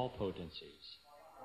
all potencies.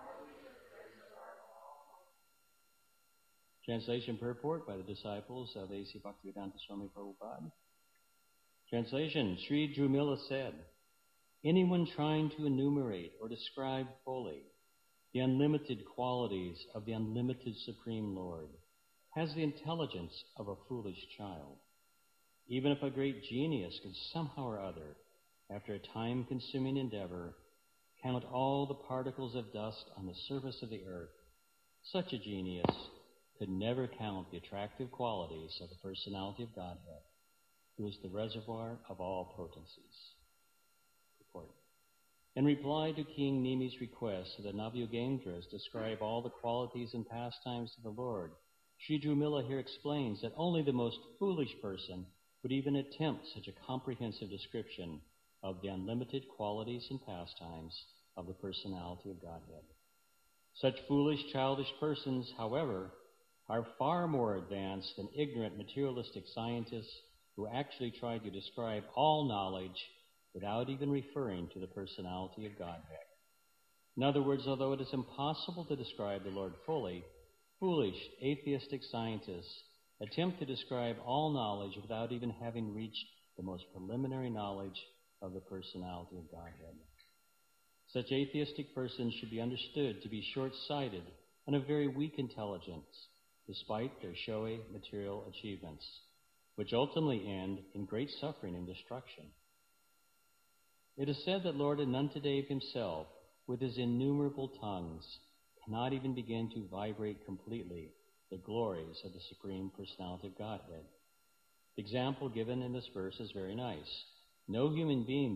Translation purport by the disciples of A.C. Bhaktivedanta Swami Prabhupada. Translation: Sri Drumila said, anyone trying to enumerate or describe fully the unlimited qualities of the unlimited Supreme Lord has the intelligence of a foolish child. Even if a great genius could somehow or other, after a time-consuming endeavor, count all the particles of dust on the surface of the earth, such a genius could never count the attractive qualities of the personality of Godhead, who is the reservoir of all potencies. Report. In reply to King Nimi's request that the Navyogendras describe all the qualities and pastimes of the Lord, Sri Drumila here explains that only the most foolish person would even attempt such a comprehensive description of the unlimited qualities and pastimes of the personality of Godhead. Such foolish, childish persons, however, are far more advanced than ignorant materialistic scientists who actually try to describe all knowledge without even referring to the personality of Godhead. In other words, although it is impossible to describe the Lord fully, foolish, atheistic scientists attempt to describe all knowledge without even having reached the most preliminary knowledge of the personality of Godhead. Such atheistic persons should be understood to be short-sighted and of very weak intelligence, despite their showy material achievements, which ultimately end in great suffering and destruction. It is said that Lord Anantadev himself, with his innumerable tongues, cannot even begin to vibrate completely the glories of the Supreme Personality of Godhead. The example given in this verse is very nice. No human being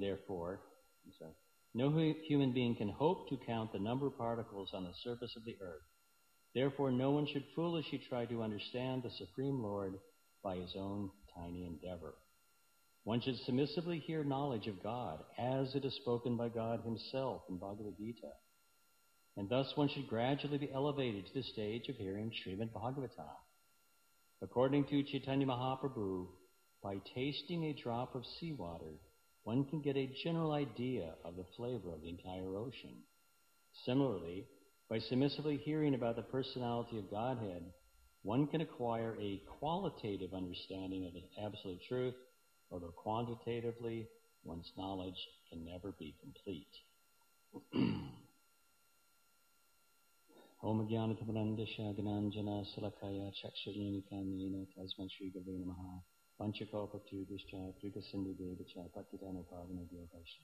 can hope to count the number of particles on the surface of the earth. Therefore, no one should foolishly try to understand the Supreme Lord by his own tiny endeavor. One should submissively hear knowledge of God as it is spoken by God himself in Bhagavad Gita. And thus one should gradually be elevated to the stage of hearing Srimad Bhagavatam. According to Chaitanya Mahaprabhu, by tasting a drop of seawater, one can get a general idea of the flavor of the entire ocean. Similarly, by submissively hearing about the personality of Godhead, one can acquire a qualitative understanding of the absolute truth, although quantitatively, one's knowledge can never be complete. Om Jnanatamarandasha Gnanjana Salakaya Chakshurinikamina Tasman Shri Gurve Namaha Panchakopa Tubhischa Trika Sindhu Devacha Patitana Pavana Devasha.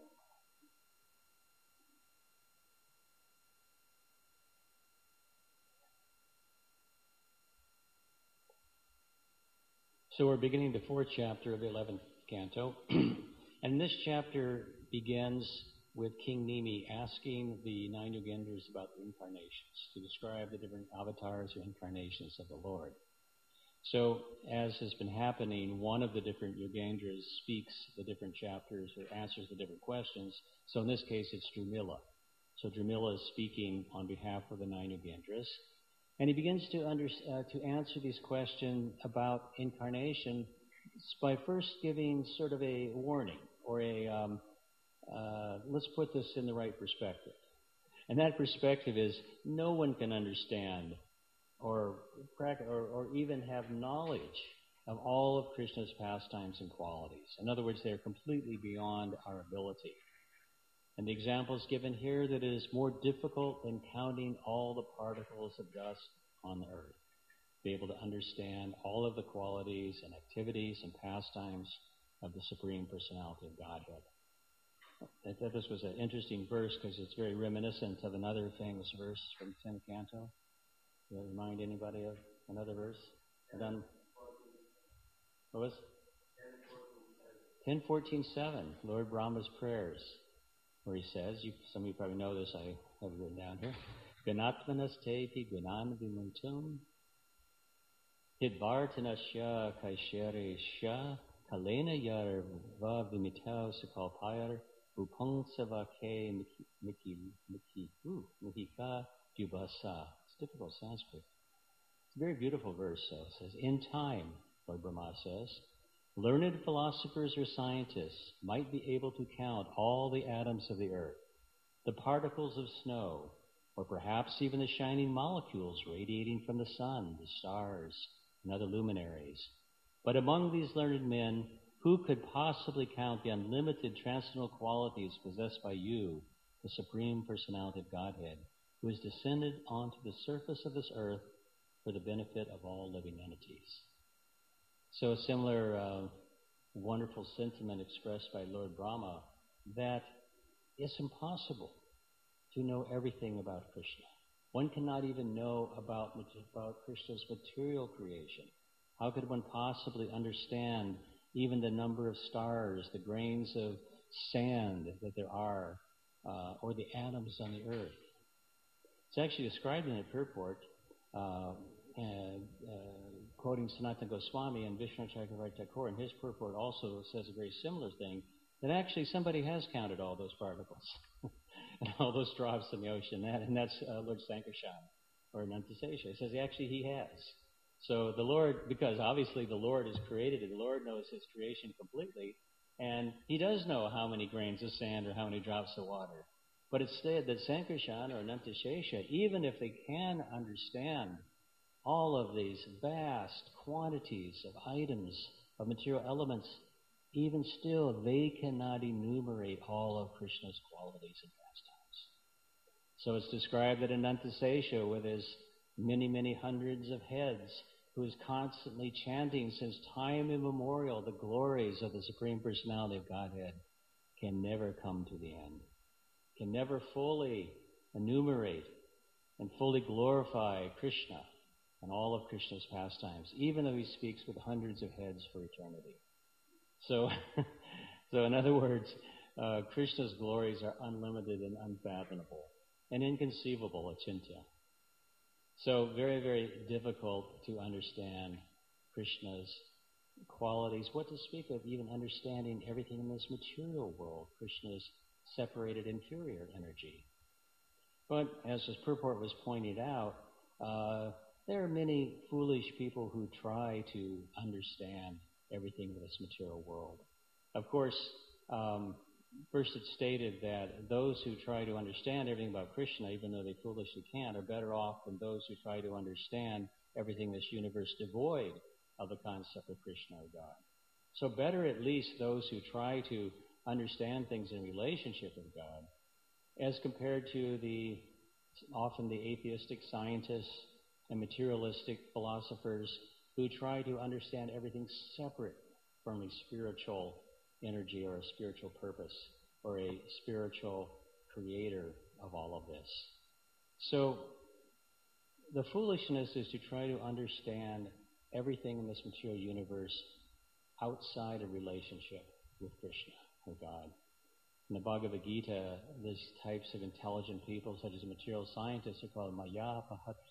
So we're beginning the 4th chapter of the 11th canto. And this chapter begins with King Nimi asking the 9 Yogendras about the incarnations, to describe the different avatars or incarnations of the Lord. So, as has been happening, one of the different Yogendras speaks the different chapters or answers the different questions. So in this case, it's Drumila. So Drumila is speaking on behalf of the 9 Yogendras. And he begins to answer these questions about incarnation by first giving sort of a warning or let's put this in the right perspective. And that perspective is no one can understand or even have knowledge of all of Krishna's pastimes and qualities. In other words, they're completely beyond our ability. And the example is given here that it is more difficult than counting all the particles of dust on the earth. Be able to understand all of the qualities and activities and pastimes of the Supreme Personality of Godhead. I thought this was an interesting verse because it's very reminiscent of another famous verse from the 10th canto. Does that remind anybody of another verse? What was it? 10:14:7, Lord Brahma's prayers, where he says, some of you probably know this, I have it written down here, Ganatmanas tepi gunan vimuntum, hidvartanasya kaisharesya, kalena yarva vimitau sakalpayar, upungsava ke mihika dubasa. It's difficult Sanskrit. It's a very beautiful verse, though. It says, in time, Lord Brahma says, learned philosophers or scientists might be able to count all the atoms of the earth, the particles of snow, or perhaps even the shining molecules radiating from the sun, the stars, and other luminaries. But among these learned men, who could possibly count the unlimited transcendental qualities possessed by you, the Supreme Personality of Godhead, who has descended onto the surface of this earth for the benefit of all living entities? So a similar wonderful sentiment expressed by Lord Brahma, that it's impossible to know everything about Krishna. One cannot even know about Krishna's material creation. How could one possibly understand even the number of stars, the grains of sand that there are, or the atoms on the earth? It's actually described in a purport, quoting Sanatana Goswami and Vishnu Chakravarti Thakur, and his purport also says a very similar thing, that actually somebody has counted all those particles and all those drops in the ocean, and that's Lord Sankarshan, or Anantasesha. He says he has. So the Lord, because obviously the Lord has created it, the Lord knows His creation completely, and He does know how many grains of sand or how many drops of water. But it's said that Sankarshan or Anantasesha, even if they can understand all of these vast quantities of items, of material elements, even still they cannot enumerate all of Krishna's qualities and pastimes. So it's described that Anantasesha, with his many, many hundreds of heads, who is constantly chanting since time immemorial the glories of the Supreme Personality of Godhead, can never come to the end, can never fully enumerate and fully glorify Krishna and all of Krishna's pastimes, even though he speaks with hundreds of heads for eternity. So in other words, Krishna's glories are unlimited and unfathomable and inconceivable, achintya. So very, very difficult to understand Krishna's qualities. What to speak of even understanding everything in this material world, Krishna's separated inferior energy. But as this purport was pointed out, there are many foolish people who try to understand everything in this material world. Of course, first it's stated that those who try to understand everything about Krishna, even though they foolishly can't, are better off than those who try to understand everything in this universe devoid of the concept of Krishna or God. So better at least those who try to understand things in relationship with God, as compared to often the atheistic scientists and materialistic philosophers who try to understand everything separate from a spiritual energy or a spiritual purpose or a spiritual creator of all of this. So the foolishness is to try to understand everything in this material universe outside a relationship with Krishna or God. In the Bhagavad Gita, these types of intelligent people, such as material scientists, are called Maya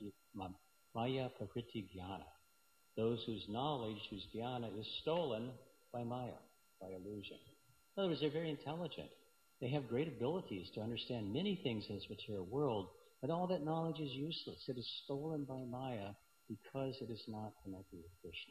Prakriti Jnana. Those whose knowledge, whose jnana, is stolen by Maya, by illusion. In other words, they're very intelligent. They have great abilities to understand many things in this material world, but all that knowledge is useless. It is stolen by Maya because it is not connected with Krishna.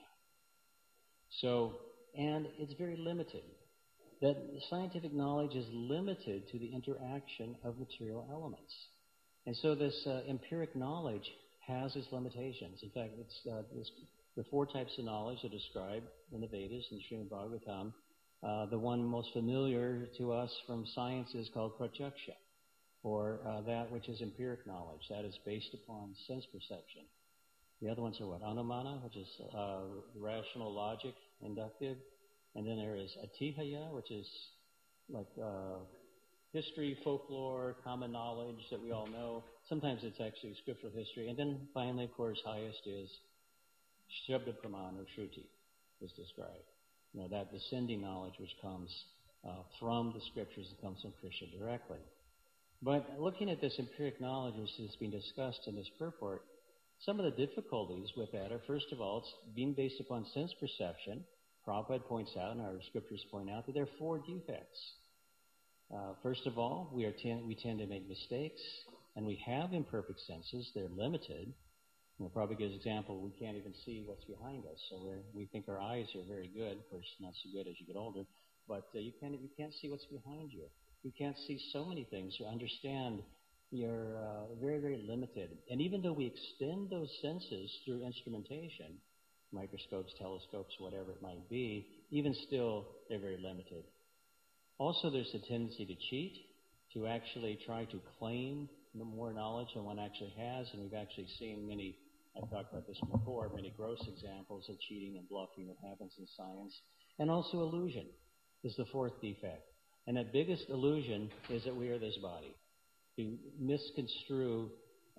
So, and it's very limited. That scientific knowledge is limited to the interaction of material elements. And so this empiric knowledge has its limitations. In fact, the four types of knowledge are described in the Vedas and Srimad Bhagavatam. The one most familiar to us from science is called pratyaksha, or that which is empiric knowledge. That is based upon sense perception. The other ones are what? Anumana, which is rational logic, inductive. And then there is atihaya, which is like history, folklore, common knowledge that we all know. Sometimes it's actually scriptural history. And then finally, of course, highest is Shabda Praman or Shruti is described. You know, that descending knowledge which comes from the scriptures and comes from Krishna directly. But looking at this empiric knowledge which is being discussed in this purport, some of the difficulties with that are, first of all, it's being based upon sense perception. Prabhupada points out, and our scriptures point out, that there are four defects. First of all, we tend to make mistakes, and we have imperfect senses. They're limited. Prabhupada gives an example, we can't even see what's behind us. So we think our eyes are very good. Of course, not so good as you get older. But you can't see what's behind you. You can't see so many things. You understand you're very, very limited. And even though we extend those senses through instrumentation, microscopes, telescopes, whatever it might be, even still, they're very limited. Also, there's a tendency to cheat, to actually try to claim more knowledge than one actually has, and we've actually seen many, I've talked about this before, many gross examples of cheating and bluffing that happens in science. And also illusion is the fourth defect. And that biggest illusion is that we are this body. To misconstrue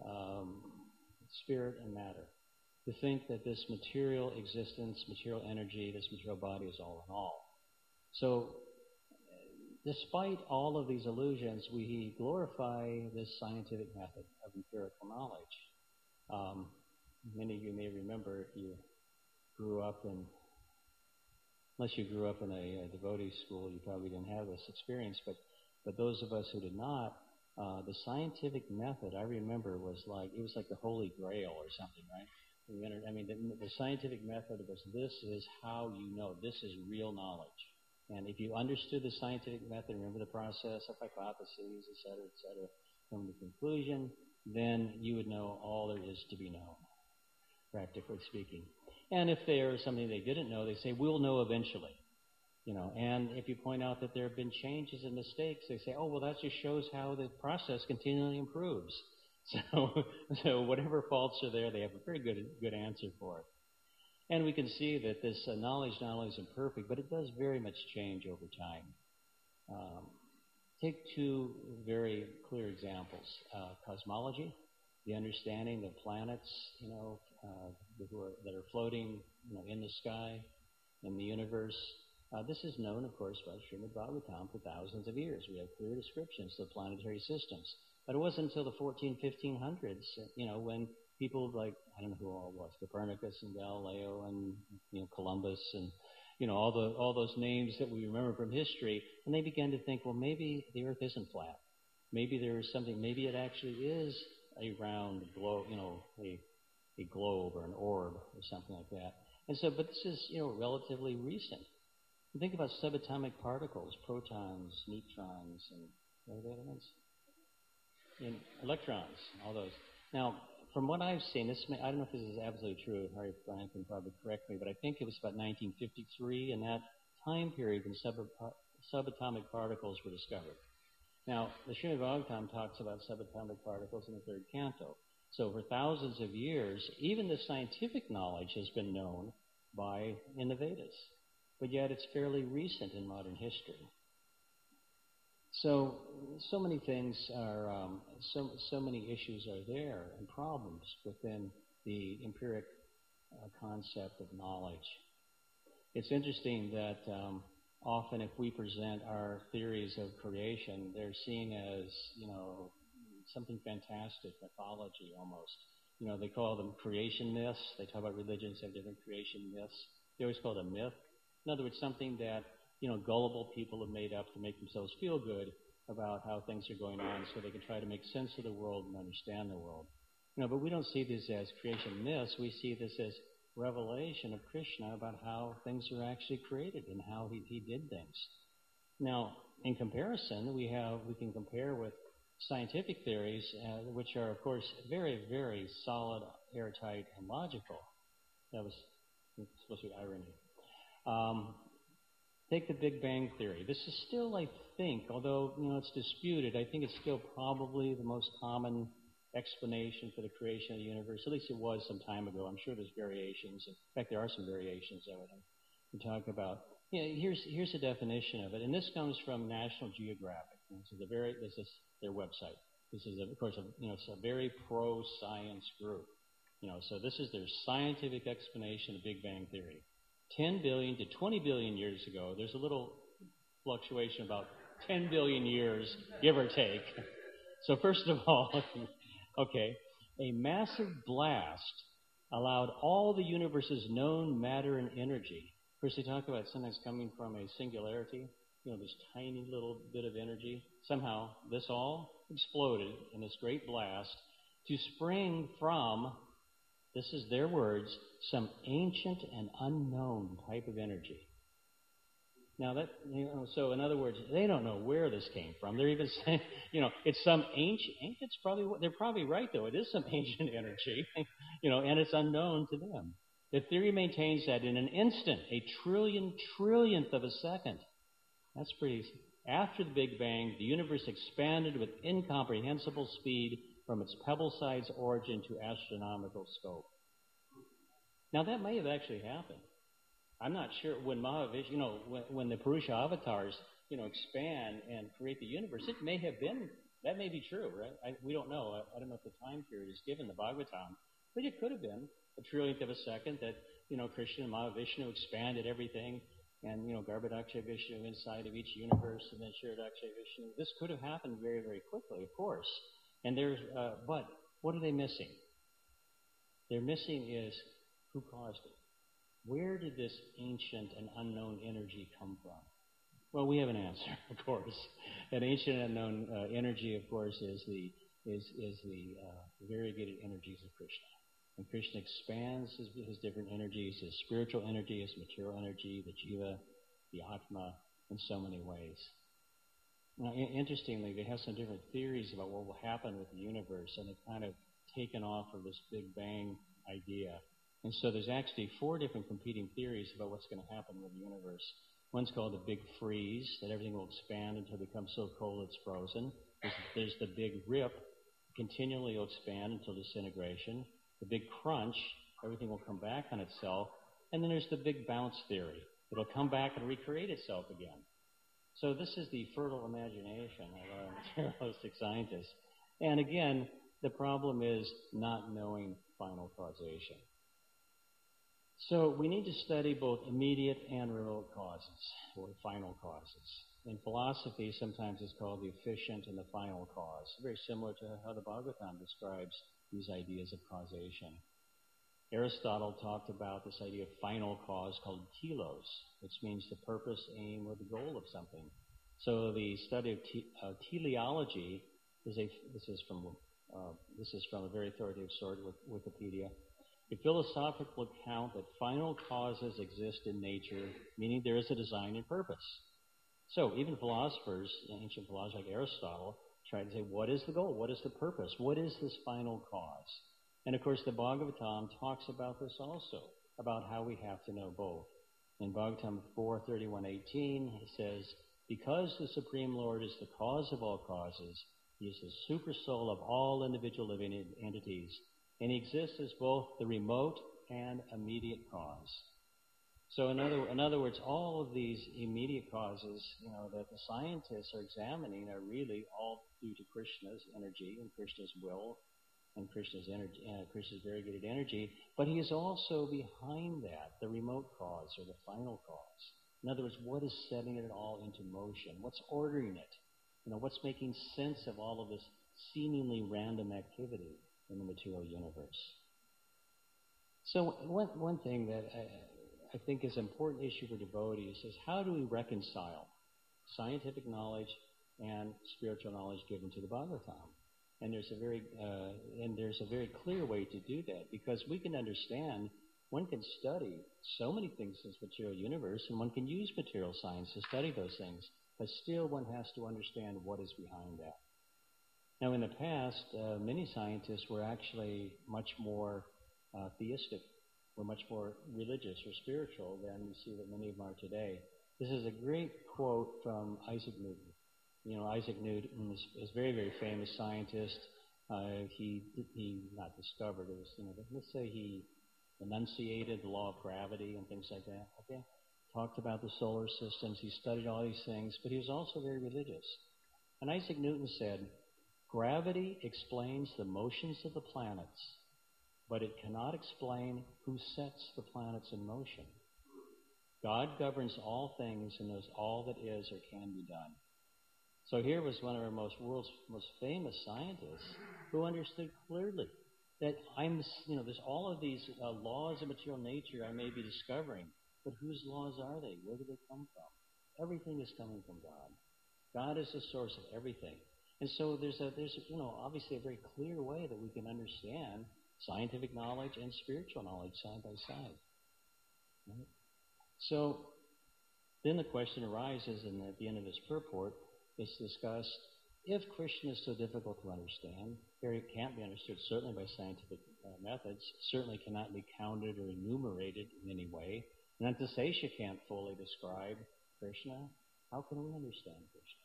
spirit and matter. To think that this material existence, material energy, this material body is all in all. So, despite all of these illusions, we glorify this scientific method of empirical knowledge. Many of you may remember if you grew up in, unless you grew up in a devotee school, you probably didn't have this experience, but those of us who did not, the scientific method, I remember, it was like the Holy Grail or something, right? The scientific method was, this is how you know, this is real knowledge. And if you understood the scientific method, remember the process of hypotheses, et cetera, come to conclusion, then you would know all there is to be known, practically speaking. And if there is something they didn't know, they say, we'll know eventually. And if you point out that there have been changes and mistakes, they say, oh, well, that just shows how the process continually improves. So whatever faults are there, they have a very good answer for it. And we can see that this knowledge not only is imperfect, but it does very much change over time. Take two very clear examples. Cosmology, the understanding of planets, that are floating, in the sky, in the universe. This is known, of course, by Srimad Bhagavatam for thousands of years. We have clear descriptions of planetary systems. But it wasn't until the 1500s, when people like, I don't know who all it was, Copernicus and Galileo and, Columbus and, all those names that we remember from history, and they began to think, well, maybe the Earth isn't flat. Maybe there is something, maybe it actually is a round globe, a globe or an orb or something like that. And so, but this is, relatively recent. Think about subatomic particles, protons, neutrons, and what are the other ones? And electrons, all those. Now, from what I've seen, I don't know if this is absolutely true. Harry Frank can probably correct me, but I think it was about 1953 in that time period when subatomic particles were discovered. Now, the Srimad Bhagavatam talks about subatomic particles in the third canto. So for thousands of years, even the scientific knowledge has been known in the Vedas. But yet it's fairly recent in modern history. So many things are, so many issues are there and problems within the empiric concept of knowledge. It's interesting that often if we present our theories of creation, they're seen as, something fantastic, mythology almost. They call them creation myths. They talk about religions have different creation myths. They always call it a myth. In other words, something that, gullible people have made up to make themselves feel good about how things are going on so they can try to make sense of the world and understand the world. But we don't see this as creation myths. We see this as revelation of Krishna about how things are actually created and how he did things. Now, in comparison, we can compare with scientific theories, which are, of course, very, very solid, airtight, and logical. That was supposed to be irony. Take the Big Bang Theory. This is still, I think, although it's disputed, I think it's still probably the most common explanation for the creation of the universe. At least it was some time ago. I'm sure there's variations. In fact, there are some variations of it. We talk about. Here's a definition of it, and this comes from National Geographic. This is their website. This is, of course, it's a very pro-science group. So this is their scientific explanation of Big Bang Theory. 10 billion to 20 billion years ago, there's a little fluctuation about 10 billion years, give or take. So first of all, a massive blast allowed all the universe's known matter and energy. Of course, they talk about sometimes coming from a singularity, this tiny little bit of energy. Somehow, this all exploded in this great blast to spring from, this is their words, some ancient and unknown type of energy. Now so in other words, they don't know where this came from. They're even saying, it's some ancient. It's probably they're probably right though. It is some ancient energy, and it's unknown to them. The theory maintains that in an instant, a trillionth of a second, that's pretty. After the Big Bang, the universe expanded with incomprehensible speed from its pebble-sized origin to astronomical scope. Now that may have actually happened. I'm not sure when Mahavishnu, when the Purusha avatars, expand and create the universe, it may have been, that may be true, right? We don't know. I don't know if the time period is given, the Bhagavatam, but it could have been a trillionth of a second that, Krishna and Mahavishnu expanded everything, and, Garbhodakshay Vishnu inside of each universe, and then Kshirodakshay Vishnu. This could have happened very, very quickly, of course. And but what are they missing? They're missing is who caused it. Where did this ancient and unknown energy come from? Well, we have an answer, of course. That ancient and unknown energy, of course, is the variegated energies of Krishna. And Krishna expands his different energies, his spiritual energy, his material energy, the jiva, the atma, in so many ways. Now, interestingly, they have some different theories about what will happen with the universe, and they've kind of taken off of this Big Bang idea. And so there's actually 4 different competing theories about what's going to happen with the universe. One's called the Big Freeze, that everything will expand until it becomes so cold it's frozen. There's the Big Rip, continually will expand until disintegration. The Big Crunch, everything will come back on itself. And then there's the Big Bounce theory. It'll come back and recreate itself again. So this is the fertile imagination of our materialistic scientists. And again, the problem is not knowing final causation. So we need to study both immediate and remote causes, or final causes. In philosophy, sometimes it's called the efficient and the final cause, very similar to how the Bhagavatam describes these ideas of causation. Aristotle talked about this idea of final cause called telos, which means the purpose, aim, or the goal of something. So the study of teleology this is from a very authoritative source, Wikipedia. A philosophical account that final causes exist in nature, meaning there is a design and purpose. So even philosophers, ancient philosophers like Aristotle, try to say, what is the goal? What is the purpose? What is this final cause? And of course, the Bhagavatam talks about this also, about how we have to know both. In Bhagavatam 4:31-18, it says, because the Supreme Lord is the cause of all causes, he is the super soul of all individual living entities, and he exists as both the remote and immediate cause. So in other words, all of these immediate causes, that the scientists are examining are really all due to Krishna's energy and Krishna's will and Krishna's energy, Krishna's variegated energy. But he is also behind that, the remote cause or the final cause. In other words, what is setting it all into motion? What's ordering it? What's making sense of all of this seemingly random activity in the material universe? So one thing that I think is an important issue for devotees is how do we reconcile scientific knowledge and spiritual knowledge given to the Bhagavatam? And there's a very clear way to do that, because we can understand, one can study so many things in this material universe, and one can use material science to study those things, but still one has to understand what is behind that. Now, in the past, many scientists were actually much more theistic, were much more religious or spiritual than we see that many of them are today. This is a great quote from Isaac Newton. Isaac Newton is a very, very famous scientist. He not discovered, it was, let's say he enunciated the law of gravity and things like that, okay? Talked about the solar systems. He studied all these things, but he was also very religious. And Isaac Newton said, gravity explains the motions of the planets, but it cannot explain who sets the planets in motion. God governs all things and knows all that is or can be done. So here was one of our world's most famous scientists who understood clearly that there's all of these laws of material nature I may be discovering, but whose laws are they? Where do they come from? Everything is coming from God. God is the source of everything. And so there's obviously a very clear way that we can understand scientific knowledge and spiritual knowledge side by side. Right? So Then the question arises, and at the end of this purport, it's discussed, if Krishna is so difficult to understand, or it can't be understood certainly by scientific methods, certainly cannot be counted or enumerated in any way, and that the Sesha can't fully describe Krishna, how can we understand Krishna?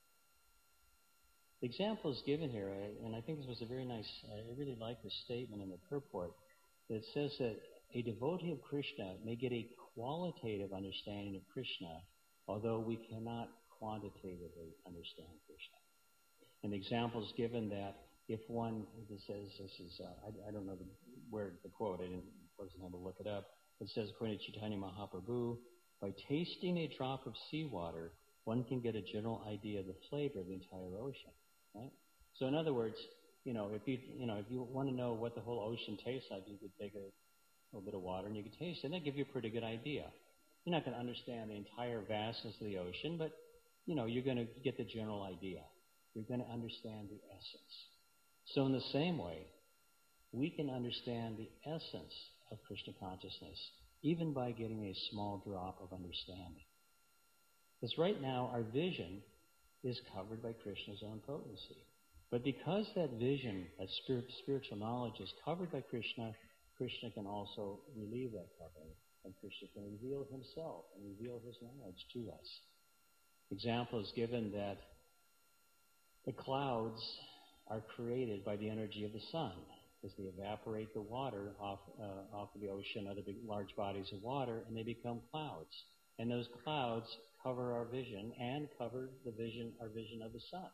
The example is given here, and I think this was a very nice, I really like this statement in the purport, that says that a devotee of Krishna may get a qualitative understanding of Krishna, although we cannot quantitatively understand Krishna. An example is given that if one, this says, I don't know where the quote, I wasn't able to look it up. It says, according to Chaitanya Mahaprabhu, by tasting a drop of seawater, one can get a general idea of the flavor of the entire ocean. Right? So in other words, if you want to know what the whole ocean tastes like, you could take a little bit of water and you could taste it, and that'd give you a pretty good idea. You're not going to understand the entire vastness of the ocean, but you're going to get the general idea. You're going to understand the essence. So in the same way, we can understand the essence of Krishna consciousness even by getting a small drop of understanding. Because right now our vision is covered by Krishna's own potency. But because that vision, that spiritual knowledge is covered by Krishna, Krishna can also relieve that covering. And Krishna can reveal himself and reveal his knowledge to us. Example is given that the clouds are created by the energy of the sun, because they evaporate the water off of the ocean, other big, large bodies of water, and they become clouds. And those clouds cover our vision and cover our vision of the sun.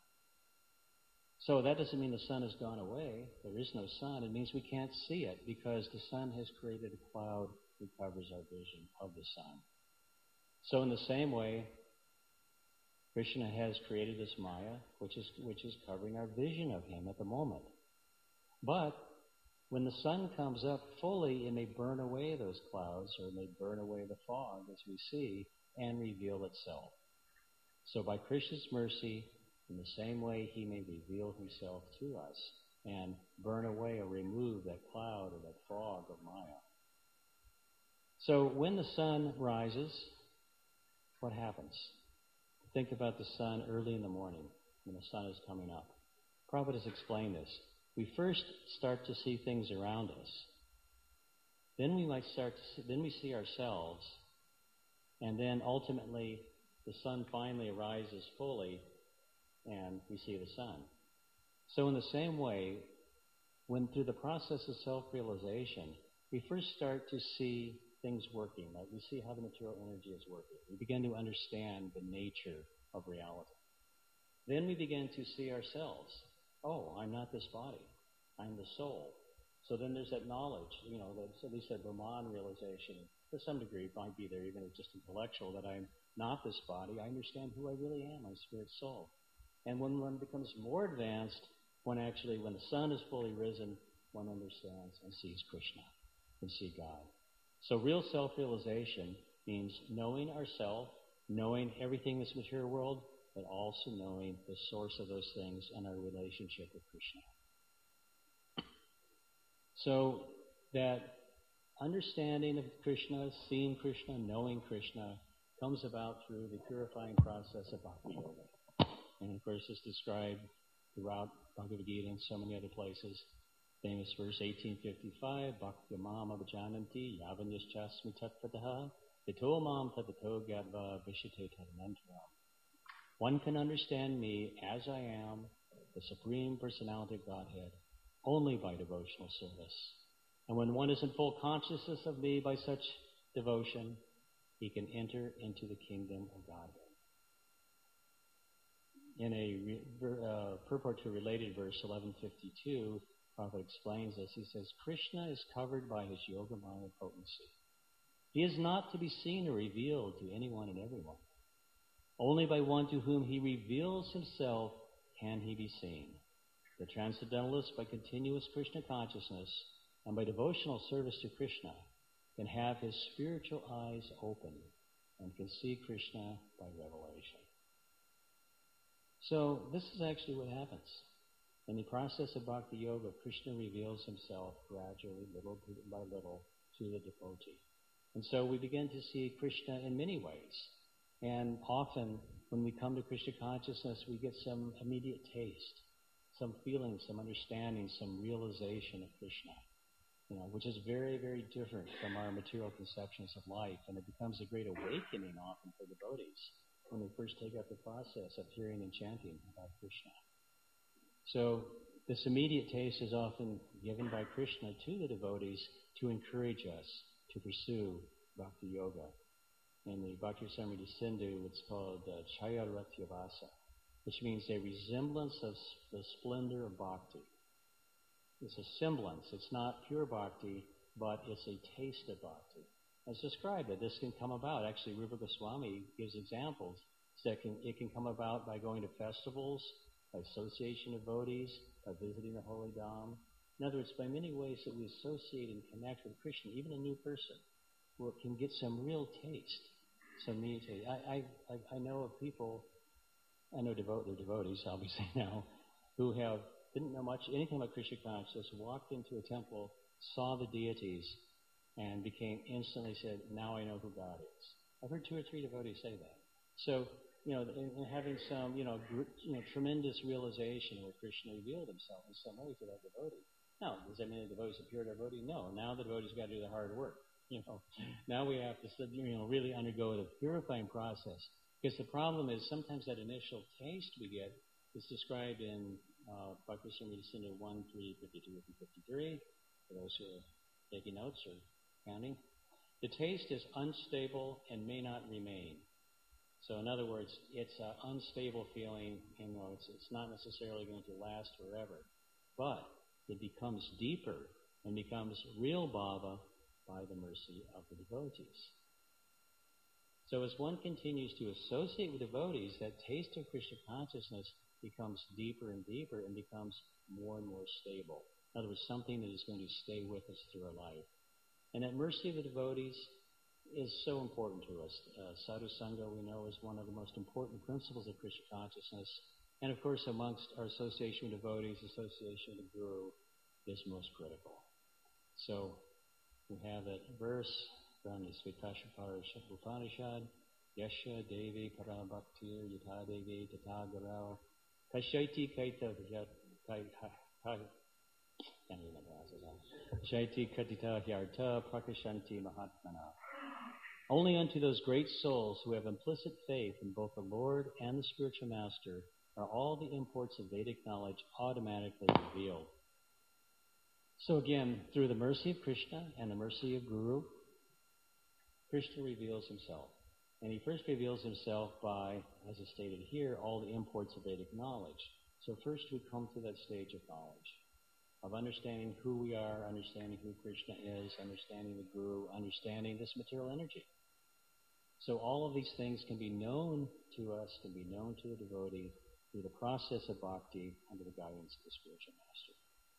So that doesn't mean the sun has gone away. There is no sun. It means we can't see it because the sun has created a cloud that covers our vision of the sun. So in the same way, Krishna has created this Maya, which is covering our vision of him at the moment. But when the sun comes up fully, it may burn away those clouds, or it may burn away the fog as we see, and reveal itself. So by Krishna's mercy, in the same way, he may reveal himself to us and burn away or remove that cloud or that fog of Maya. So when the sun rises, what happens? Think about the sun early in the morning when the sun is coming up. Prabhupada has explained this. We first start to see things around us. Then we see ourselves, and then ultimately the sun finally arises fully, and we see the sun. So in the same way, when through the process of self-realization, we first start to see things working, like we see how the material energy is working. We begin to understand the nature of reality. Then we begin to see ourselves. Oh, I'm not this body. I'm the soul. So then there's that knowledge, that's at least that Brahman realization, to some degree, it might be there, even if it's just intellectual, that I'm not this body. I understand who I really am, my spirit soul. And when one becomes more advanced, when the sun is fully risen, one understands and sees Krishna and see God. So real self-realization means knowing ourself, knowing everything in this material world, but also knowing the source of those things and our relationship with Krishna. So that understanding of Krishna, seeing Krishna, knowing Krishna, comes about through the purifying process of Bhakti Yoga. And of course, it's described throughout Bhagavad Gita and so many other places. Famous verse 1855, Bhakti mam abhijananti yavanyaschasmi tatpataha Tito mam tatato gadva vishate tadanantaram. One can understand me as I am, the Supreme Personality of Godhead, only by devotional service. And when one is in full consciousness of me by such devotion, he can enter into the kingdom of Godhead. In a purport to a related verse, 1152, Prabhupada explains this. He says, Krishna is covered by his Yogamaya potency. He is not to be seen or revealed to anyone and everyone. Only by one to whom he reveals himself can he be seen. The transcendentalist, by continuous Krishna consciousness and by devotional service to Krishna, can have his spiritual eyes open and can see Krishna by revelation. So this is actually what happens. In the process of Bhakti Yoga, Krishna reveals himself gradually, little by little, to the devotee. And so we begin to see Krishna in many ways. And often, when we come to Krishna consciousness, we get some immediate taste, some feeling, some understanding, some realization of Krishna, which is very, very different from our material conceptions of life. And it becomes a great awakening often for devotees when they first take up the process of hearing and chanting about Krishna. So this immediate taste is often given by Krishna to the devotees to encourage us to pursue Bhakti Yoga. In the Bhakti Samriti Sindhu, it's called Chayaratyavasa, which means a resemblance of the splendor of Bhakti. It's a semblance. It's not pure Bhakti, but it's a taste of Bhakti. As described, that this can come about. Actually, Rupa Goswami gives examples that it can come about by going to festivals, by association of devotees, by visiting the Holy Dham. In other words, by many ways that we associate and connect with Krishna, even a new person, where it can get some real taste, some immediate taste. I know of people, I know they're devotees, obviously now, who didn't know anything about Krishna consciousness, walked into a temple, saw the deities, and instantly said, now I know who God is. I've heard 2 or 3 devotees say that. So, and having some, tremendous realization where Krishna revealed himself in some way to that devotee. Now, does that mean the devotee's a pure devotee? No. Now the devotee's got to do the hard work. Now we have to, really undergo the purifying process. Because the problem is sometimes that initial taste we get is described in Bhakti Samriti Sindhu 1, 3, 52, and 53, for those who are taking notes or counting. The taste is unstable and may not remain. So in other words, it's an unstable feeling, it's not necessarily going to last forever. But it becomes deeper and becomes real bhava by the mercy of the devotees. So as one continues to associate with devotees, that taste of Krishna consciousness becomes deeper and deeper and becomes more and more stable. In other words, something that is going to stay with us through our life. And that mercy of the devotees is so important to us. Sadhu Sangha, we know, is one of the most important principles of Krishna consciousness. And of course, amongst our association with devotees, association with the Guru is most critical. So we have that verse from the Svetashvara Upanishad, Yasha Devi Parabhaktir Yatha Devi Tata Garo Kashaiti Kaita Shaiti Katita Hyarta Prakashanti Mahatmana. Only unto those great souls who have implicit faith in both the Lord and the spiritual master are all the imports of Vedic knowledge automatically revealed. So again, through the mercy of Krishna and the mercy of Guru, Krishna reveals himself. And he first reveals himself by, as is stated here, all the imports of Vedic knowledge. So first we come to that stage of knowledge, of understanding who we are, understanding who Krishna is, understanding the Guru, understanding this material energy. So all of these things can be known to us, can be known to the devotee through the process of bhakti under the guidance of the spiritual master.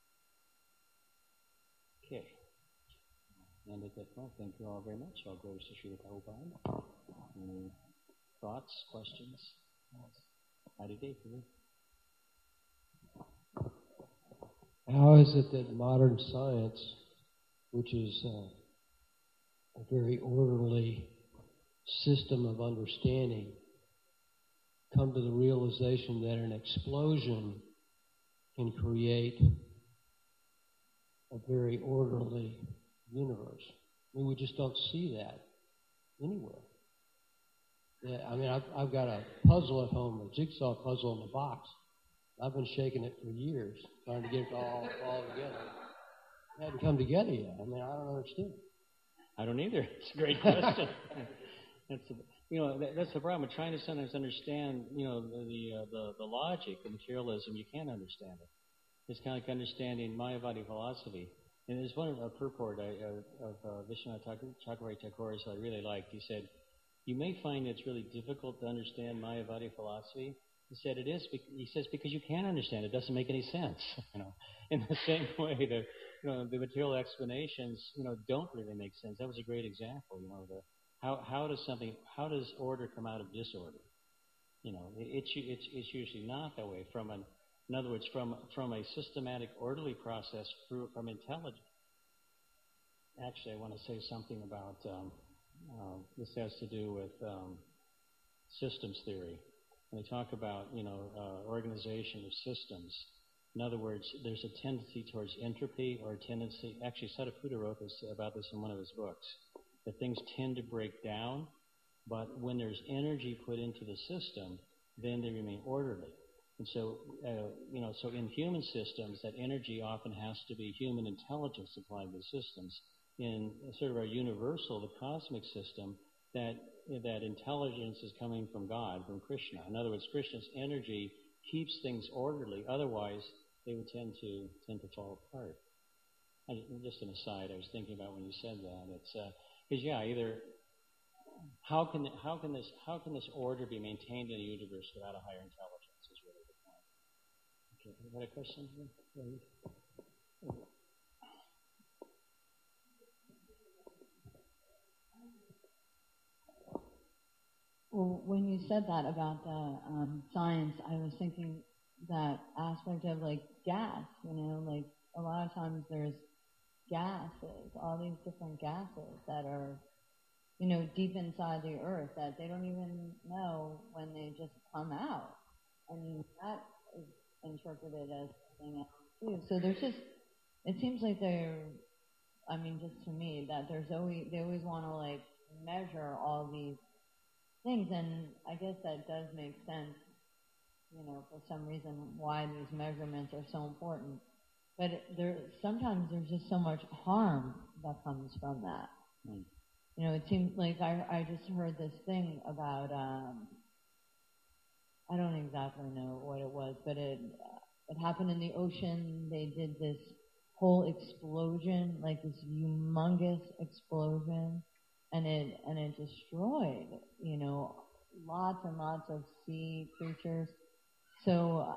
Okay. And at that point, thank you all very much. I'll go to Srila Prabhupada. Any thoughts, questions? Howdy day for you. How is it that modern science, which is a very orderly system of understanding, come to the realization that an explosion can create a very orderly universe? I mean, we just don't see that anywhere. Yeah, I mean, I've got a puzzle at home, a jigsaw puzzle in the box. I've been shaking it for years, trying to get it to all together. It hasn't come together yet. I mean, I don't understand. I don't either. It's a great question. That's the problem. We're trying to sometimes understand, the logic of materialism. You can't understand it. It's kind of like understanding Mayavadi philosophy. And there's one purport of Vishwanath Chakravarti Thakur's I really liked. He said, you may find it's really difficult to understand Mayavadi philosophy. He said it is. He says because you can't understand it. It doesn't make any sense. In the same way, the material explanations, don't really make sense. That was a great example. How does order come out of disorder? It's usually not that way. In other words, from a systematic, orderly process from intelligence. Actually, I want to say something about this has to do with systems theory. And they talk about, organization of systems. In other words, there's a tendency towards entropy or a tendency, actually Sadaputa wrote about this in one of his books, that things tend to break down, but when there's energy put into the system, then they remain orderly. And so, so in human systems, that energy often has to be human intelligence applied to the systems. In sort of our universal, the cosmic system, that intelligence is coming from God, from Krishna. In other words, Krishna's energy keeps things orderly. Otherwise, they would tend to fall apart. Just an aside, I was thinking about when you said that. It's because either how can this order be maintained in a universe without a higher intelligence is really the point. Okay, you got a question? Well, when you said that about the science, I was thinking that aspect of like gas, like a lot of times there's gases, all these different gases that are, deep inside the earth that they don't even know when they just come out. I mean, that is interpreted as something else too. So there's just, it seems like just to me, that they always want to like measure all these things, and I guess that does make sense, for some reason why these measurements are so important. But sometimes there's just so much harm that comes from that. Mm. It seems like I just heard this thing about, I don't exactly know what it was, but it happened in the ocean. They did this whole explosion, like this humongous explosion. And it destroyed, lots and lots of sea creatures. So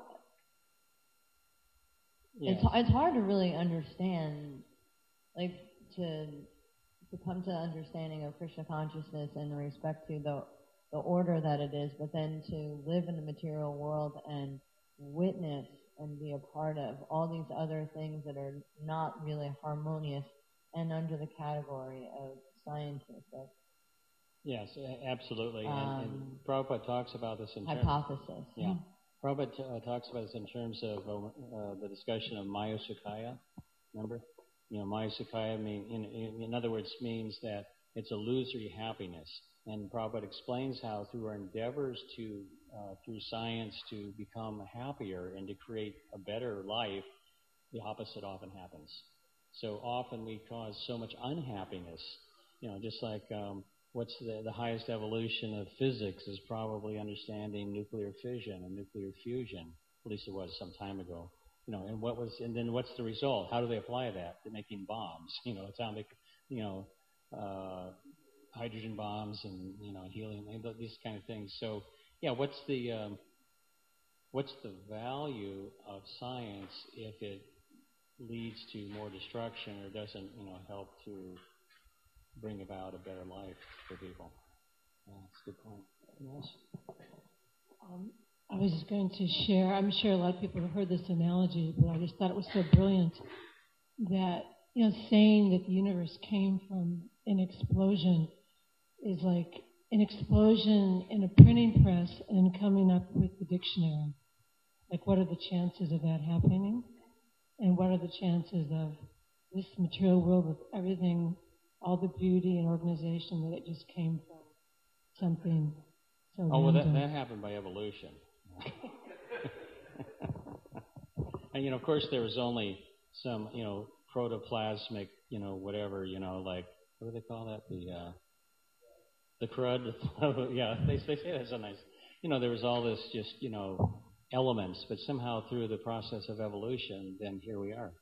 it's hard to really understand, like to come to understanding of Krishna consciousness in respect to the order that it is, but then to live in the material world and witness and be a part of all these other things that are not really harmonious and under the category of scientific. Yes, absolutely. And Prabhupada talks about this in hypothesis. Yeah. Prabhupada talks about this in terms of the discussion of Maya Sukkhaya. Remember? Maya Sukkhaya in other words means that it's a illusory happiness. And Prabhupada explains how through our endeavors to, through science, to become happier and to create a better life, the opposite often happens. So often we cause so much unhappiness. Just like what's the highest evolution of physics is probably understanding nuclear fission and nuclear fusion. At least it was some time ago. And then what's the result? How do they apply that to making bombs? It's how they, hydrogen bombs and helium, these kind of things. So what's the value of science if it leads to more destruction or doesn't help to bring about a better life for people? That's a good point. Yes? I was just going to share, I'm sure a lot of people have heard this analogy, but I just thought it was so brilliant that, saying that the universe came from an explosion is like an explosion in a printing press and coming up with the dictionary. Like, what are the chances of that happening? And what are the chances of this material world with everything, all the beauty and organization, that it just came from something so well, random? that happened by evolution. And, of course, there was only some, protoplasmic, whatever, like, what do they call that? The crud. Yeah, they say that's so nice. There was all this just, elements, but somehow through the process of evolution, then here we are.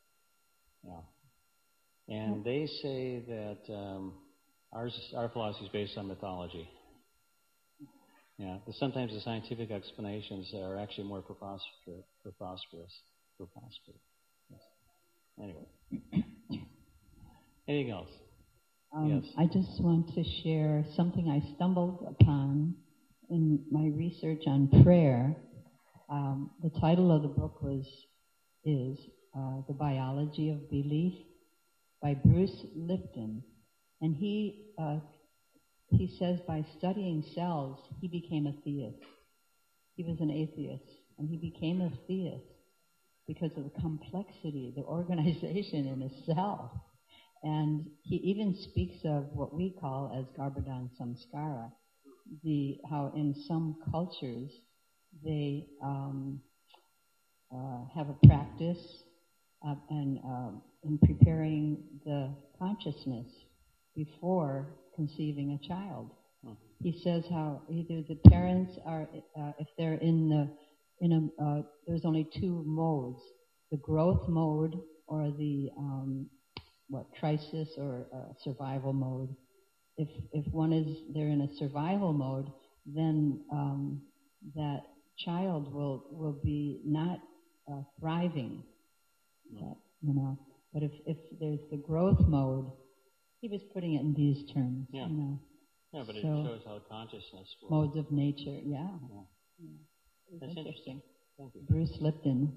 Yeah. And they say that our philosophy is based on mythology. Yeah, but sometimes the scientific explanations are actually more preposterous. Yes. Anyway. Anything else? Yes. I just want to share something I stumbled upon in my research on prayer. The title of the book is The Biology of Belief by Bruce Lipton. And he he says by studying cells, he became a theist. He was an atheist, and he became a theist because of the complexity, the organization in a cell. And he even speaks of what we call as Garbhadan Samskara, how in some cultures they have a practice in preparing the consciousness before conceiving a child. He says how either the parents are, if they're there's only two modes, the growth mode or the crisis or survival mode. If one they're in a survival mode, then that child will be not thriving, But if there's the growth mode, he was putting it in these terms, Yeah, but it So, shows how consciousness works. modes of nature, yeah. That's interesting. Thank you. Bruce Lipton.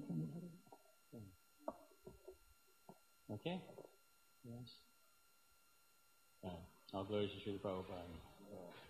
Okay? Yes. All glories to Srila Prabhupada.